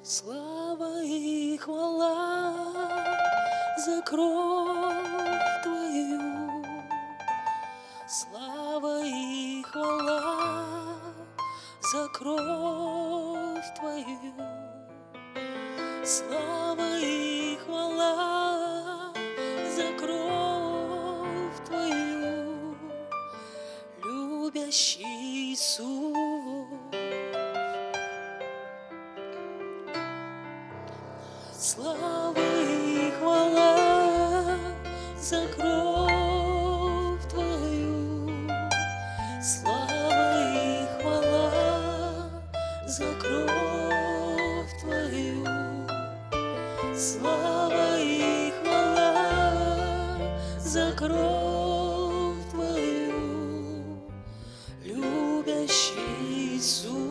Слава и хвала за кровь Твою, слава и хвала за кровь Твою, слава и хвала за кровь Твою, любящий Иисус. Слава и хвала за кровь Твою, слава и хвала за кровь Твою, слава и хвала за кровь Твою, любящий Иисус.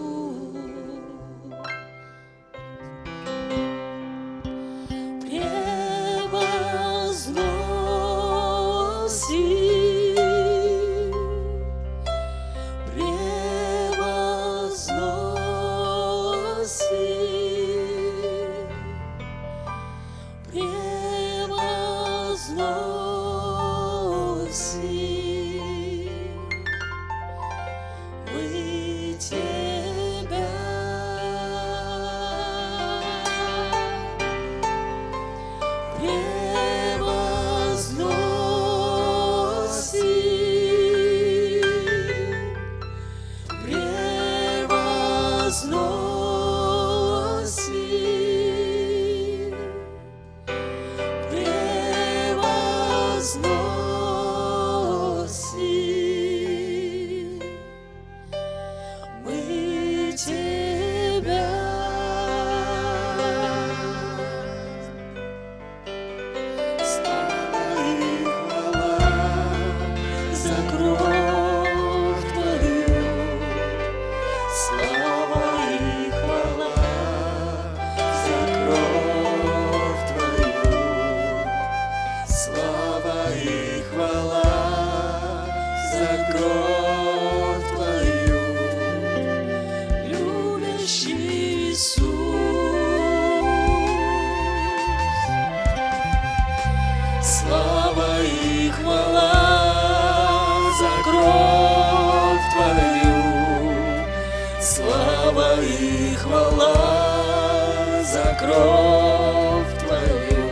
Слава и хвала за кровь Твою, слава и хвала за кровь Твою,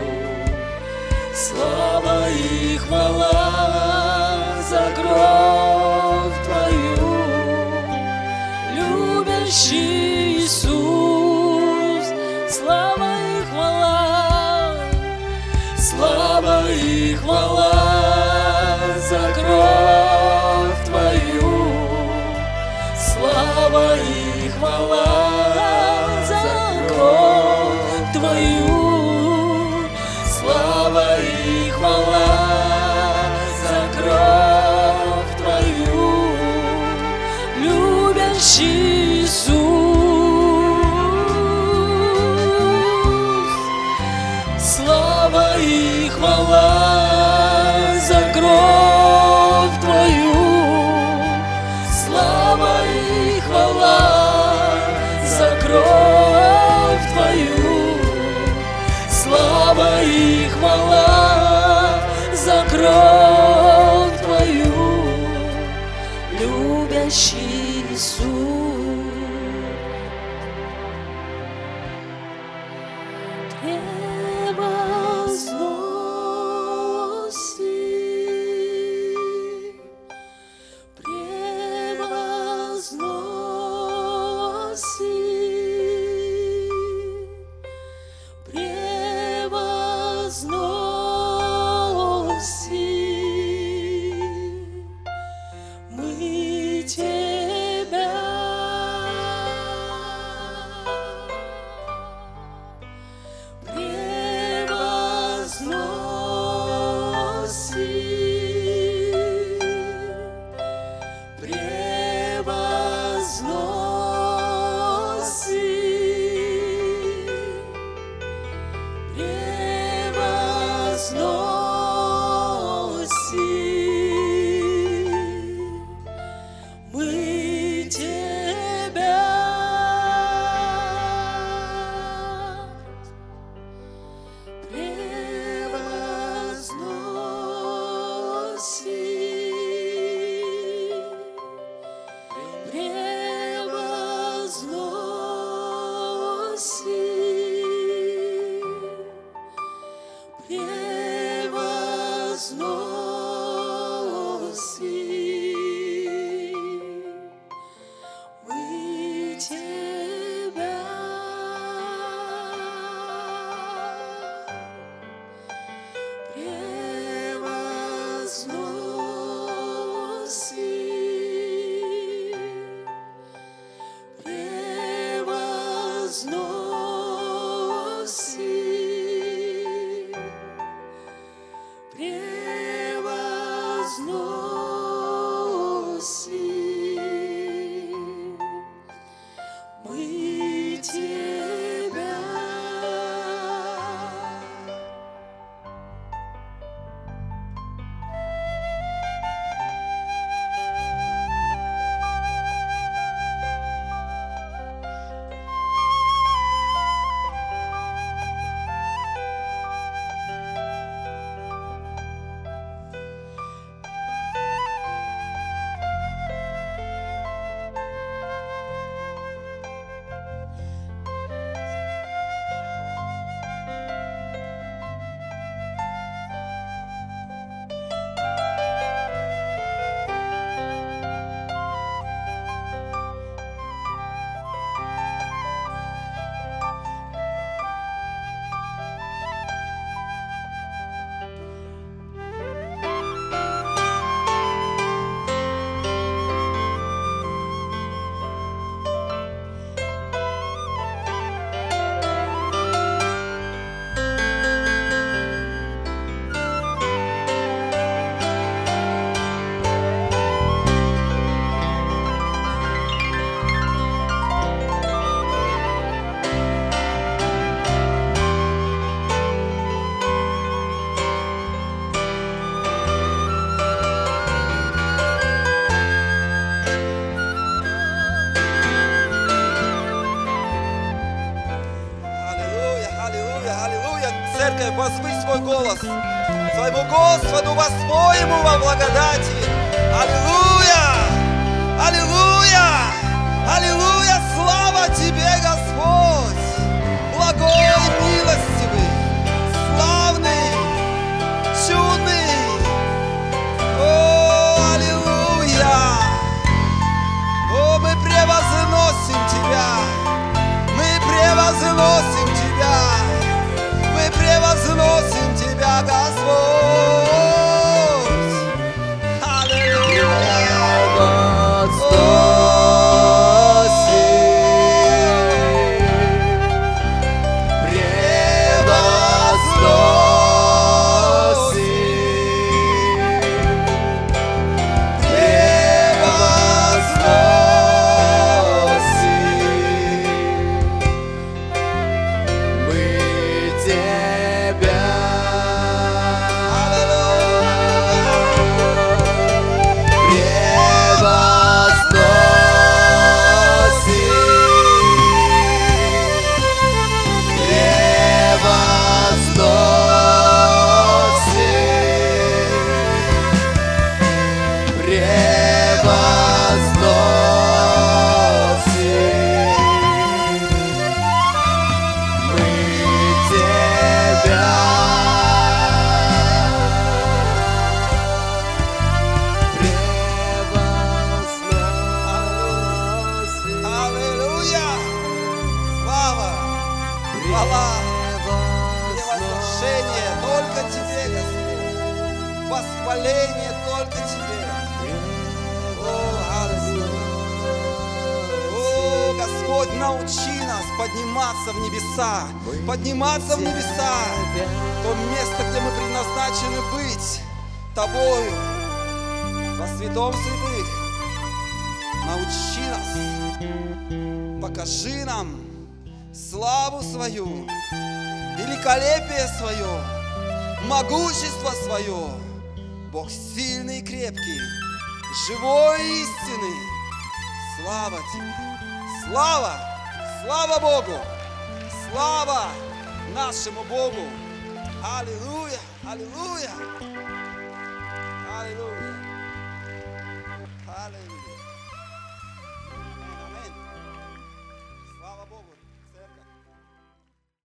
слава и хвала за кровь Твою, любящий Иисус. Слава и хвала, слава и хвала за кровь Твою, слава и хвала за кровь Твою, слава и хвала за кровь Возвысь свой голос своему Господу, воспоем Ему во благодати. Аллилуйя! Аллилуйя! Аллилуйя! Слава Тебе, Господь! Благой, милостивый, славный, чудный. О, аллилуйя! О, мы превозносим Тебя! Мы превозносим Тебя! Мы превозносим Тебя, Господь! Аллилуйя! Восхваление только Тебе. О, О, Господь, научи нас подниматься в небеса. Подниматься в небеса. То место, где мы предназначены быть Тобою. Во святом святых. Научи нас. Покажи нам славу свою, великолепие свое, могущество свое. Бог сильный и крепкий, живой и истинный. Слава Тебе! Слава! Слава Богу! Слава нашему Богу! Аллилуйя! Аллилуйя! Аллилуйя. Аллилуйя.